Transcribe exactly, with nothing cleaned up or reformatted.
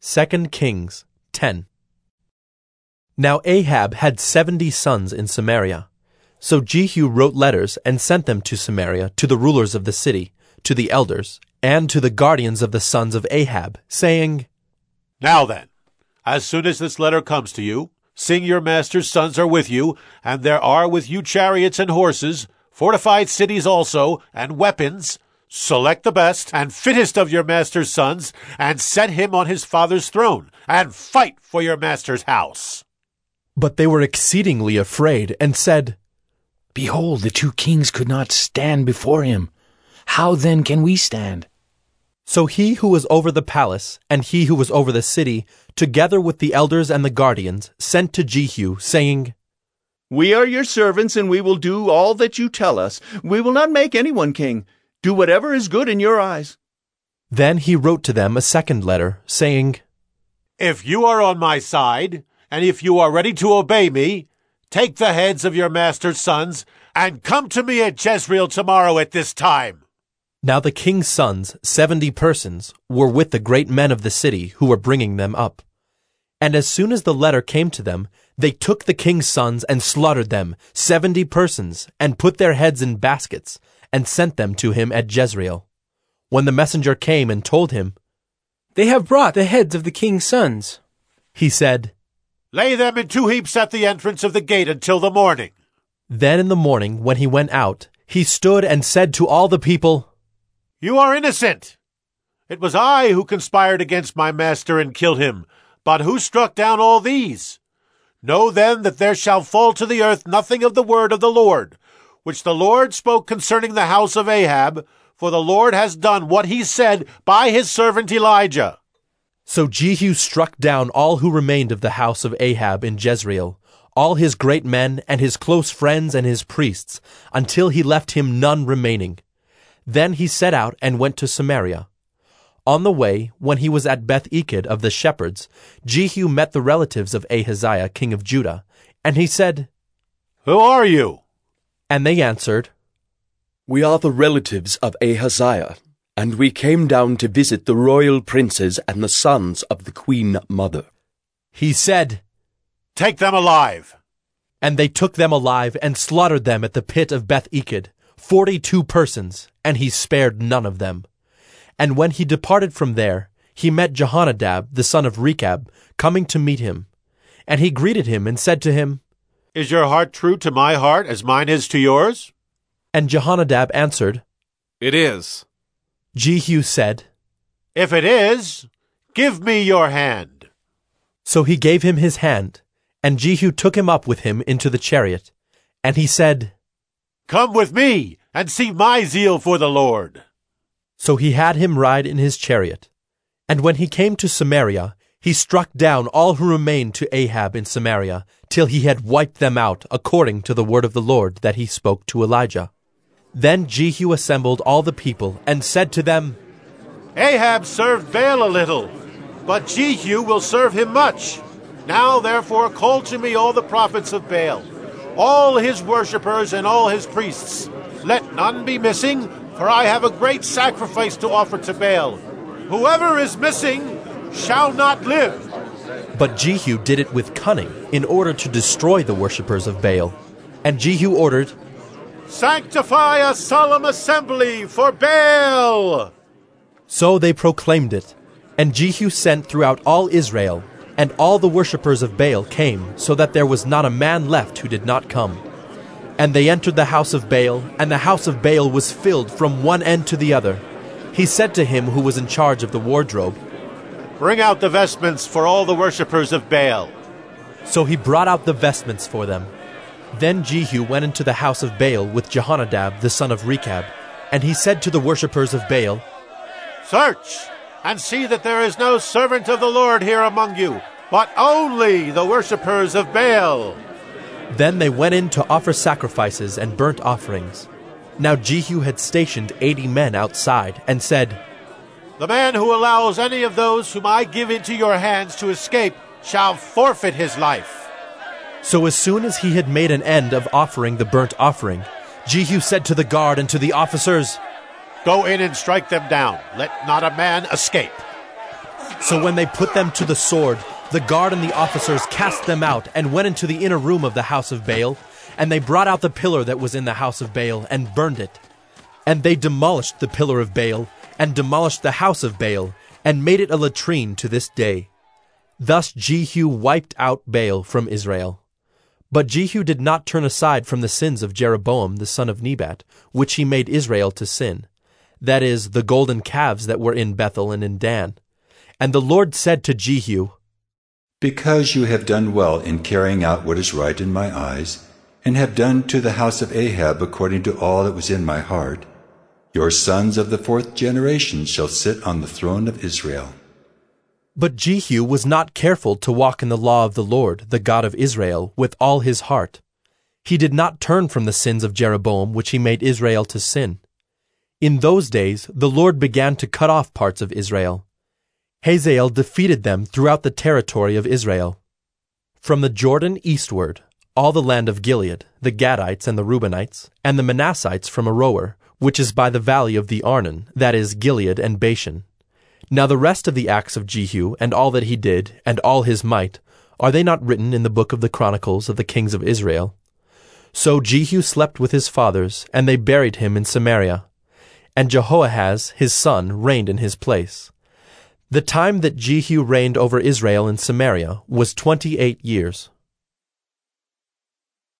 Second Kings ten. Now Ahab had seventy sons in Samaria. So Jehu wrote letters and sent them to Samaria, to the rulers of the city, to the elders, and to the guardians of the sons of Ahab, saying, Now then, as soon as this letter comes to you, seeing your master's sons are with you, and there are with you chariots and horses, fortified cities also, and weapons, select the best and fittest of your master's sons, and set him on his father's throne, and fight for your master's house. But they were exceedingly afraid, and said, Behold, the two kings could not stand before him. How then can we stand? So he who was over the palace, and he who was over the city, together with the elders and the guardians, sent to Jehu, saying, We are your servants, and we will do all that you tell us. We will not make anyone king. Do whatever is good in your eyes. Then he wrote to them a second letter, saying, If you are on my side, and if you are ready to obey me, take the heads of your master's sons, and come to me at Jezreel tomorrow at this time. Now the king's sons, seventy persons, were with the great men of the city who were bringing them up. And as soon as the letter came to them, they took the king's sons and slaughtered them, seventy persons, and put their heads in baskets, and sent them to him at Jezreel. When the messenger came and told him, They have brought the heads of the king's sons, he said, Lay them in two heaps at the entrance of the gate until the morning. Then in the morning, when he went out, he stood and said to all the people, You are innocent. It was I who conspired against my master and killed him. But who struck down all these? Know then that there shall fall to the earth nothing of the word of the Lord, which the Lord spoke concerning the house of Ahab, for the Lord has done what he said by his servant Elijah. So Jehu struck down all who remained of the house of Ahab in Jezreel, all his great men and his close friends and his priests, until he left him none remaining. Then he set out and went to Samaria. On the way, when he was at Beth-Eked of the shepherds, Jehu met the relatives of Ahaziah king of Judah, and he said, Who are you? And they answered, We are the relatives of Ahaziah, and we came down to visit the royal princes and the sons of the queen mother. He said, Take them alive. And they took them alive and slaughtered them at the pit of Beth-Eked, forty-two persons, and he spared none of them. And when he departed from there, he met Jehonadab, the son of Rechab, coming to meet him. And he greeted him and said to him, Is your heart true to my heart as mine is to yours? And Jehonadab answered, It is. Jehu said, If it is, give me your hand. So he gave him his hand, and Jehu took him up with him into the chariot. And he said, Come with me, and see my zeal for the Lord. So he had him ride in his chariot. And when he came to Samaria, he struck down all who remained to Ahab in Samaria, till he had wiped them out, according to the word of the Lord that he spoke to Elijah. Then Jehu assembled all the people, and said to them, Ahab served Baal a little, but Jehu will serve him much. Now therefore call to me all the prophets of Baal, all his worshippers and all his priests. Let none be missing, for I have a great sacrifice to offer to Baal. Whoever is missing shall not live. But Jehu did it with cunning, in order to destroy the worshippers of Baal. And Jehu ordered, Sanctify a solemn assembly for Baal. So they proclaimed it. And Jehu sent throughout all Israel, and all the worshippers of Baal came, so that there was not a man left who did not come. And they entered the house of Baal, and the house of Baal was filled from one end to the other. He said to him who was in charge of the wardrobe, Bring out the vestments for all the worshippers of Baal. So he brought out the vestments for them. Then Jehu went into the house of Baal with Jehonadab the son of Rechab, and he said to the worshippers of Baal, Search, and see that there is no servant of the Lord here among you, but only the worshippers of Baal. Then they went in to offer sacrifices and burnt offerings. Now Jehu had stationed eighty men outside, and said, The man who allows any of those whom I give into your hands to escape shall forfeit his life. So as soon as he had made an end of offering the burnt offering, Jehu said to the guard and to the officers, Go in and strike them down. Let not a man escape. So when they put them to the sword, the guard and the officers cast them out and went into the inner room of the house of Baal, and they brought out the pillar that was in the house of Baal and burned it. And they demolished the pillar of Baal and demolished the house of Baal and made it a latrine to this day. Thus Jehu wiped out Baal from Israel. But Jehu did not turn aside from the sins of Jeroboam the son of Nebat, which he made Israel to sin, that is, the golden calves that were in Bethel and in Dan. And the Lord said to Jehu, Because you have done well in carrying out what is right in my eyes, and have done to the house of Ahab according to all that was in my heart, your sons of the fourth generation shall sit on the throne of Israel. But Jehu was not careful to walk in the law of the Lord, the God of Israel, with all his heart. He did not turn from the sins of Jeroboam, which he made Israel to sin. In those days the Lord began to cut off parts of Israel. Hazael defeated them throughout the territory of Israel. From the Jordan eastward, all the land of Gilead, the Gadites and the Reubenites, and the Manassites from Aroer, which is by the valley of the Arnon, that is, Gilead and Bashan. Now the rest of the acts of Jehu, and all that he did, and all his might, are they not written in the book of the Chronicles of the kings of Israel? So Jehu slept with his fathers, and they buried him in Samaria. And Jehoahaz his son reigned in his place. The time that Jehu reigned over Israel in Samaria was twenty-eight years.